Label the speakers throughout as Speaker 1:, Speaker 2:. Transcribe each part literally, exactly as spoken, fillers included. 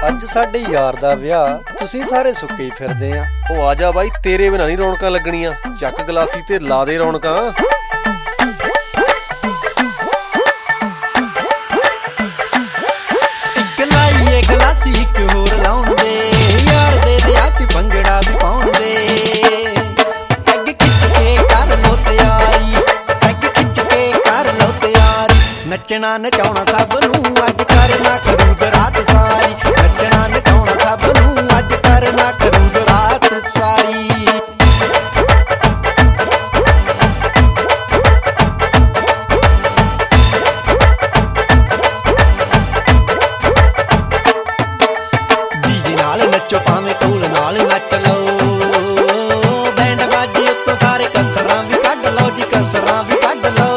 Speaker 1: ਅੱਜ ਸਾਡੇ ਯਾਰ ਦਾ ਵਿਆਹ, ਤੁਸੀਂ ਸਾਰੇ ਸੁੱਕੇ ਹੀ ਫਿਰਦੇ ਆ।
Speaker 2: ਉਹ ਆ ਜਾ ਬਾਈ, ਤੇਰੇ ਬਿਨਾਂ ਨਹੀਂ ਰੌਣਕਾਂ ਲੱਗਣੀਆਂ। ਚੱਕ ਗਲਾਸੀ ਤੇ ਲਾ ਦੇ ਰੌਣਕਾਂ।
Speaker 3: ਇੱਕ ਲਾਈਏ ਗਲਾਸੀ ਇੱਕ ਹੋਰ ਲਾਉਣ ਦੇ, ਯਾਰ ਦੇ ਵਿਆਹ 'ਚ ਭੰਗੜਾ ਵੀ ਪਾਉਣ ਦੇ। ਅੱਗ ਖਿੱਚ ਕੇ ਕਰ ਲੋ ਤਿਆਰੀ, ਅੱਗ ਖਿੱਚ ਕੇ ਕਰ ਲੋ ਤਿਆਰੀ। ਨੱਚਣਾ ਨਚਾਉਣਾ ਸਭ ਨੂੰ ਅੱਜ ਕਰਨਾ ਕਰੂਦ ਰਾਤ ਸਾਰੀ। ਨੱਚਣਾ ਨਚਾਉਣਾ ਸਭ ਨੂੰ ਅੱਜ ਕਰਨਾ ਕਰੂਦ ਰਾਤ ਸਾਰੀ। ਡੀਜੇ ਨਾਲ ਨੱਚੋ ਭਾਵੇਂ ਢੋਲ ਨਾਲ ਨੱਚ ਲਓ, ਬੈਂਡ ਬਾਜੇ ਉੱਤੋਂ ਸਾਰੇ ਕਸਰਾਂ ਵੀ ਕੱਢ ਲਓ ਜੀ, ਕਸਰਾਂ ਵੀ ਕੱਢ ਲਓ।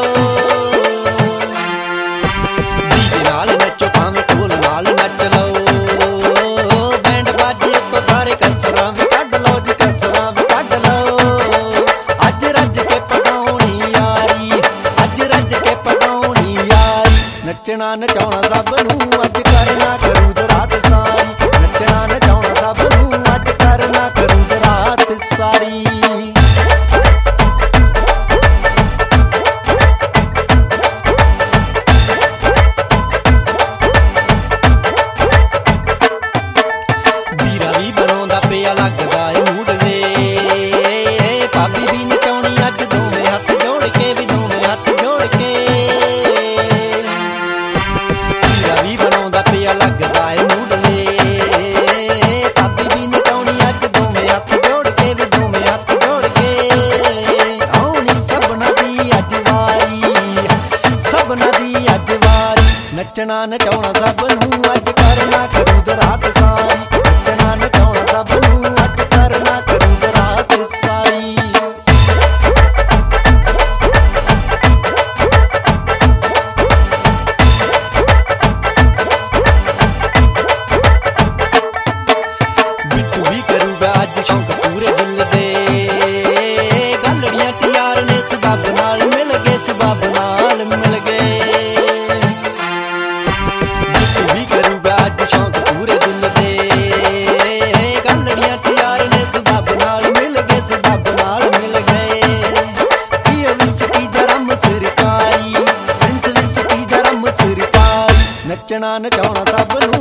Speaker 3: ਨੱਚਣਾ ਨਚਾਉਣਾ ਸਭ ਨੂੰ ਅੱਜ ਕਰਨਾ ਕਰੂਦ ਰਾਤ ਸਾਰੀ। ਨੱਚਣਾ ਨਚਾਉਣਾ ਸਭ ਨੂੰ ਅੱਜ ਕਰਨਾ ਕਰੂਦ ਰਾਤ ਸਾਰੀ। ਵੀਰਾ ਵੀ ਬਣਾਉਂਦਾ ਪਿਆ ਲੱਗਦਾ ਏ ਮੂਡ ਵੇ, ਭਾਬੀ ਵੀ ਨਚਾਉਣੀ ਅੱਜ ਦੋਵੇਂ ਹੱਥ ਜੋੜ ਕੇ, ਵੀ ਦੋਵੇਂ ਹੱਥ ਜੋੜ ਕੇ। ਵੀ ਬਣਾਉਂਦਾ ਪਿਆ ਲੱਗਦਾ ਏ ਮੂਡ ਵੇ, ਭਾਬੀ ਵੀ ਨਚਾਉਣੀ ਅੱਜ ਦੋਵੇਂ ਹੱਥ ਜੋੜ ਕੇ, ਵੀ ਦੋਵੇਂ ਹੱਥ ਜੋੜ ਕੇ। ਆਉਣੀ ਸਭਨਾਂ ਦੀ ਅੱਜ ਵਾਰੀ, ਸਭਨਾਂ ਦੀ ਅੱਜ ਵਾਰੀ। ਨੱਚਣਾ ਨਚਾਉਣਾ ਸਭ ਨੂੰ ਅੱਜ ਕਰਨਾ ਕਰੂਦ ਰਾਤ ਸਾਰੀ। ਨੱਚਣਾ ਨਚਾਉਣਾ ਸਭ ਨੂੰ ਅੱਜ ਕਰਨਾ ਕਰੂਦ ਰਾਤ ਸਾਰੀ। ਵੀ ਕਰੂਗਾ ਅੱਜ ਸ਼ੌਂਕ ਪੂਰੇ ਦਿਲ ਦੇ, ਗਾਲੜੀਆਂ ਤਿਆਰ ਨੇ ਸਬੱਬ ਨਾਲ ਮਿਲ ਗਏ, ਸਬੱਬ ਨਾਲ ਮਿਲ ਗਏ। ਵੀ ਕਰੂਗਾ ਅੱਜ ਸ਼ੌਂਕ ਪੂਰੇ ਦਿਲ ਦੇ, ਗਾਲੜੀਆਂ ਤਿਆਰ ਨੇ ਸਬੱਬ ਨਾਲ ਮਿਲ ਗਏ, ਸਬੱਬ ਨਾਲ ਮਿਲ ਗਏ। ਇਹ ਵਿਸਕੀ ਦਾ ਰੰਮ ਸਰਕਾਰੀ, ਪ੍ਰਿੰਸ ਵਿਸਕੀ ਦਾ ਰੰਮ ਸਰਕਾਰੀ। ਨੱਚਣਾ ਨਚਾਉਣਾ ਸਭ ਨੂੰ